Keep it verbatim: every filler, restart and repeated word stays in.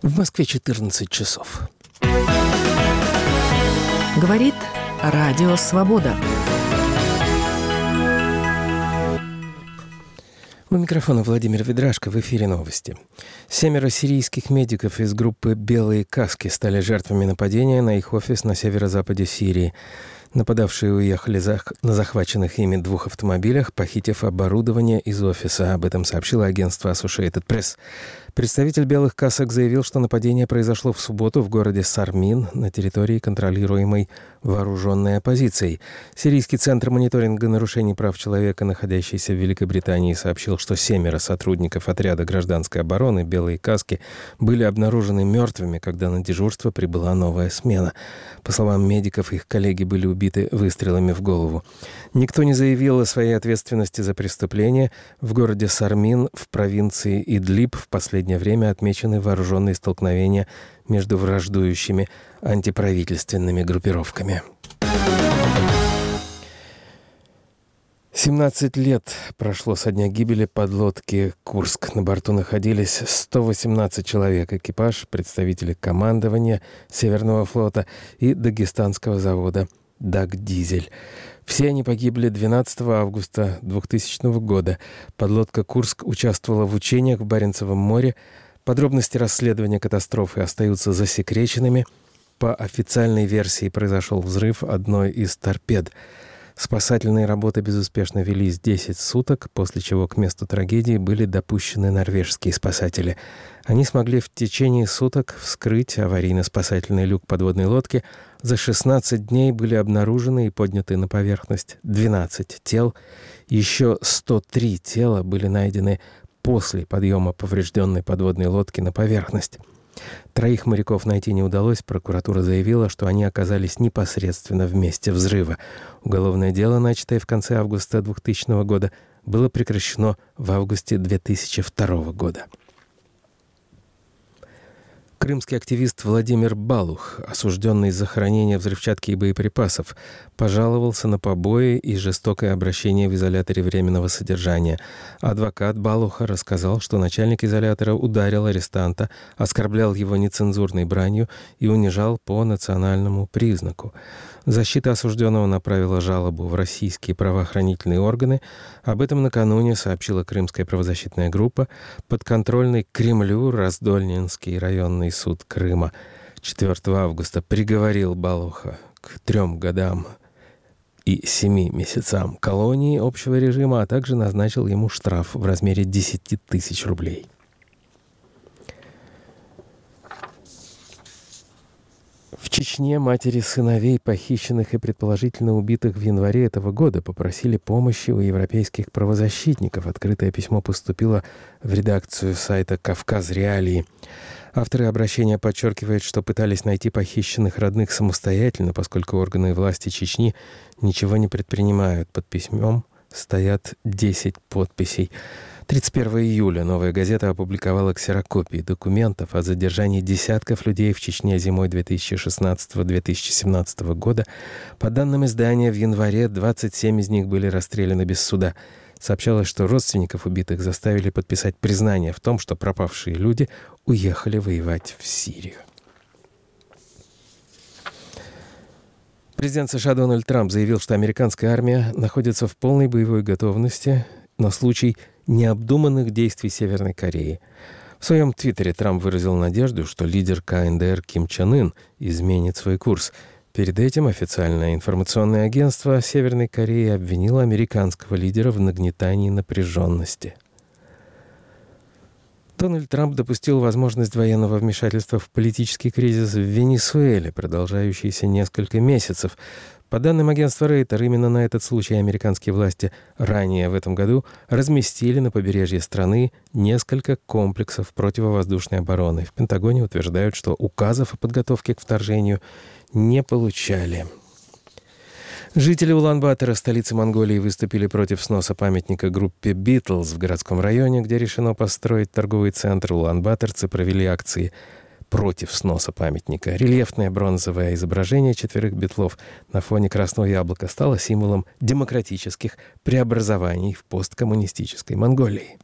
В Москве четырнадцать часов. Говорит Радио Свобода. У микрофона Владимир Ведрашко, в эфире новости. Семеро сирийских медиков из группы «Белые каски» стали жертвами нападения на их офис на северо-западе Сирии. Нападавшие уехали на захваченных ими двух автомобилях, похитив оборудование из офиса. Об этом сообщило агентство Associated Press. Представитель «Белых касок» заявил, что нападение произошло в субботу в городе Сармин на территории, контролируемой вооруженной оппозицией. Сирийский центр мониторинга нарушений прав человека, находящийся в Великобритании, сообщил, что семеро сотрудников отряда гражданской обороны «Белые каски» были обнаружены мертвыми, когда на дежурство прибыла новая смена. По словам медиков, их коллеги были убиты выстрелами в голову. Никто не заявил о своей ответственности за преступление. В городе Сармин в провинции Идлиб в последнее время отмечены вооруженные столкновения между враждующими антиправительственными группировками. семнадцать лет прошло со дня гибели подлодки «Курск». На борту находились сто восемнадцать человек. Экипаж, представители командования Северного флота и дагестанского завода «Дагдизель». Все они погибли двенадцатого августа двухтысячного года. Подлодка «Курск» участвовала в учениях в Баренцевом море. Подробности расследования катастрофы остаются засекреченными. По официальной версии произошел взрыв одной из торпед. Спасательные работы безуспешно велись десять суток, после чего к месту трагедии были допущены норвежские спасатели. Они смогли в течение суток вскрыть аварийно-спасательный люк подводной лодки. За шестнадцать дней были обнаружены и подняты на поверхность двенадцать тел. Еще сто три тела были найдены после подъема поврежденной подводной лодки на поверхность. Троих моряков найти не удалось. Прокуратура заявила, что они оказались непосредственно в месте взрыва. Уголовное дело, начатое в конце августа двухтысячного года, было прекращено в августе две тысячи второго года. Крымский активист Владимир Балух, осужденный за хранение взрывчатки и боеприпасов, пожаловался на побои и жестокое обращение в изоляторе временного содержания. Адвокат Балуха рассказал, что начальник изолятора ударил арестанта, оскорблял его нецензурной бранью и унижал по национальному признаку. Защита осужденного направила жалобу в российские правоохранительные органы. Об этом накануне сообщила Крымская правозащитная группа. Подконтрольный Кремлю Раздольнинский районный суд Крыма четвёртого августа приговорил Балуха к трем годам и семи месяцам колонии общего режима, а также назначил ему штраф в размере десять тысяч рублей. В Чечне матери сыновей, похищенных и предположительно убитых в январе этого года, попросили помощи у европейских правозащитников. Открытое письмо поступило в редакцию сайта «Кавказ Реалии». Авторы обращения подчеркивают, что пытались найти похищенных родных самостоятельно, поскольку органы власти Чечни ничего не предпринимают. Под письмом стоят десять подписей. тридцать первого июля «Новая газета» опубликовала ксерокопии документов о задержании десятков людей в Чечне зимой две тысячи шестнадцатого - две тысячи семнадцатого года. По данным издания, в январе двадцать семь из них были расстреляны без суда. Сообщалось, что родственников убитых заставили подписать признание в том, что пропавшие люди уехали воевать в Сирию. Президент США Дональд Трамп заявил, что американская армия находится в полной боевой готовности на случай необдуманных действий Северной Кореи. В своем твиттере Трамп выразил надежду, что лидер ка эн дэ эр Ким Чен Ын изменит свой курс. Перед этим официальное информационное агентство Северной Кореи обвинило американского лидера в нагнетании напряженности. Дональд Трамп допустил возможность военного вмешательства в политический кризис в Венесуэле, продолжающийся несколько месяцев. По данным агентства Рейтер, именно на этот случай американские власти ранее в этом году разместили на побережье страны несколько комплексов противовоздушной обороны. В Пентагоне утверждают, что указов о подготовке к вторжению не получали. Жители Улан-Батора, столицы Монголии, выступили против сноса памятника группе «Битлз» в городском районе, где решено построить торговый центр. Улан-Баторцы провели акции против сноса памятника. Рельефное бронзовое изображение четверых битлов на фоне красного яблока стало символом демократических преобразований в посткоммунистической Монголии.